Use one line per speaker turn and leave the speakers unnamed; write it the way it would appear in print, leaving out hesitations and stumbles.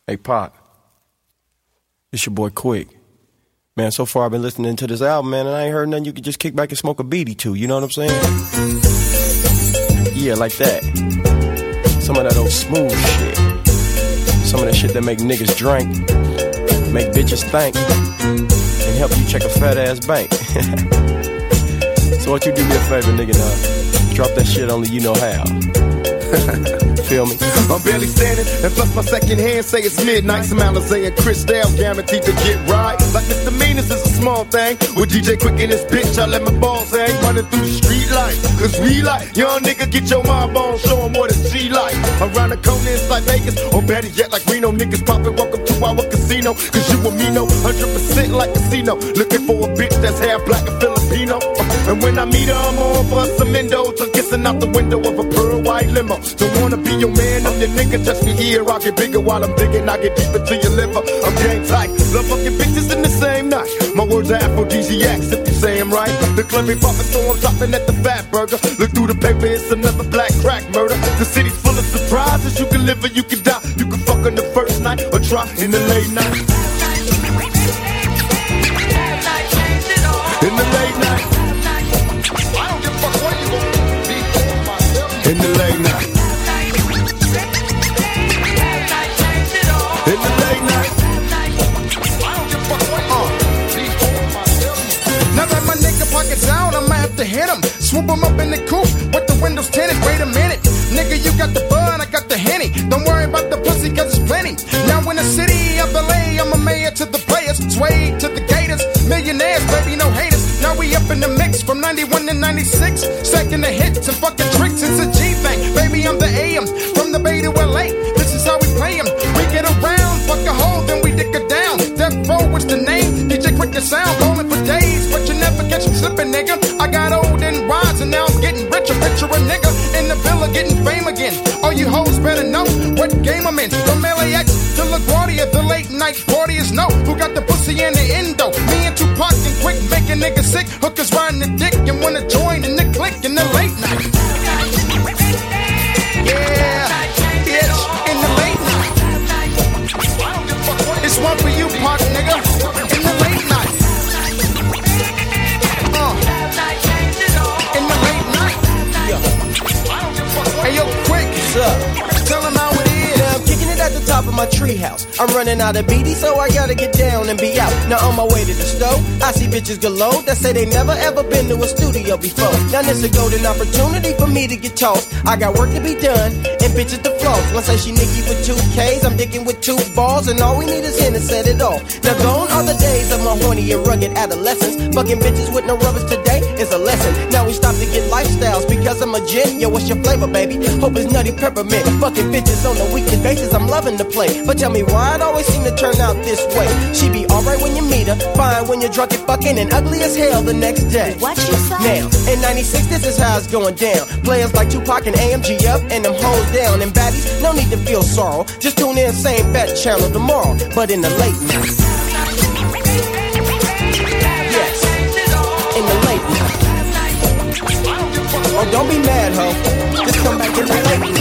Hey, Pop. It's your boy Quick. Man, so far I've been listening to this album, man, and I ain't heard nothing you could just kick back and smoke a beady to, you know what I'm saying? Yeah, like that. Some of that old smooth shit. Some of that shit that make niggas drink, make bitches think, and help you check a fat ass bank. So won't you do me a favor, nigga, now? Drop that shit only you know how. Feel me?
I'm barely standing, and plus my second hand say it's midnight. Some Alizé and Cristal guaranteed to get right. Like misdemeanors is a small thing. With DJ Quick in this bitch, I let my balls hang. Running through the street light, cause we like young nigga, get your mind on, show 'em what it's G like. Around the corner inside Vegas, or better yet like Reno. Niggas poppin', welcome to our casino. Cause you and me know 100% like casino. Looking for a bitch that's half black and Filipino. And when I meet her, I'm on for some endo. So kissing out the window of a pearl white limo. Don't wanna be your man, I'm your nigga. Touch me here, I get bigger while I'm digging. I get deeper to your liver. I'm game tight. Love fucking bitches in the same night. My words are aphrodisiacs if you say I'm right. The club ain't poppin', so I'm stopping at the Fat Burger. Look through the paper, it's another black crack murder. The city's full of surprises. You can live or you can die. You can fuck on the first night or try in the late night. In the late night. I don't give a fuck what you gonna be for myself. In the late night. In the late night. I don't give a fuck what you gonna be for myself. Now that my nigga pockets out, I'ma have to hit him. Swoop him up in the coupe with the windows tinted. Wait a minute. Nigga, you got the bud, I got the Henny. Don't worry about the pussy, cause it's plenty. Now in the city of LA, I'm a mayor to the players. Sway to the gators. Millionaires, baby, no haters. Now we up in the mix from 91 to 96. Second to hits and fucking tricks. It's a G-thing. Baby, I'm the AM. From the Bay to LA. This is how we play 'em. We get around, fuck a hole, then we dick her down. Death Row, what's the name? DJ Quick the sound. Rolling for days, but you never catch me slipping, nigga. I got old and wise, and now I'm getting richer. Picture a nigga in the villa getting fame again. All you hoes better know what game I'm in. From LAX to LaGuardia, the late night partyers know who got the pussy and the endo. Me and Tupac and Quick make a nigga sick. Hookers riding the dick and wanna join in the clique in the late night. Yeah, bitch, in the late night. It's one for you, Pac, nigga. In the late night. In the late night. Yeah. Hey, yo, Quick.
What's up?
Tell him how it is.
Now I'm kicking it at the top of my treehouse. I'm running out of BD, so I gotta get down and be out. Now on my way to the stove, I see bitches galore that say they never ever been to a studio before. Now this a golden opportunity for me to get tossed. I got work to be done and bitches to floss. One say she Nicki with 2 Ks, I'm dicking with 2 balls, and all we need is in to set it off. Now gone are the days of my horny and rugged adolescence. Fucking bitches with no rubbers today is a lesson. Now we stop to get lifestyles because I'm a gin. Yo, what's your flavor, baby? Hope it's nutty peppermint. Fucking bitches on a weekly basis, I'm loving the play. But tell me why it always seem to turn out this way. She be alright when you meet her, fine when you're drunk and fucking, and ugly as hell the next day.
What you say?
Now, in 96, this is how it's going down. Players like Tupac and AMG up, and them hoes down. And baddies, no need to feel sorrow. Just tune in, same fat channel tomorrow, but in the late night. Yes, in the late night. Oh, don't be mad, ho. Just come back in the late night.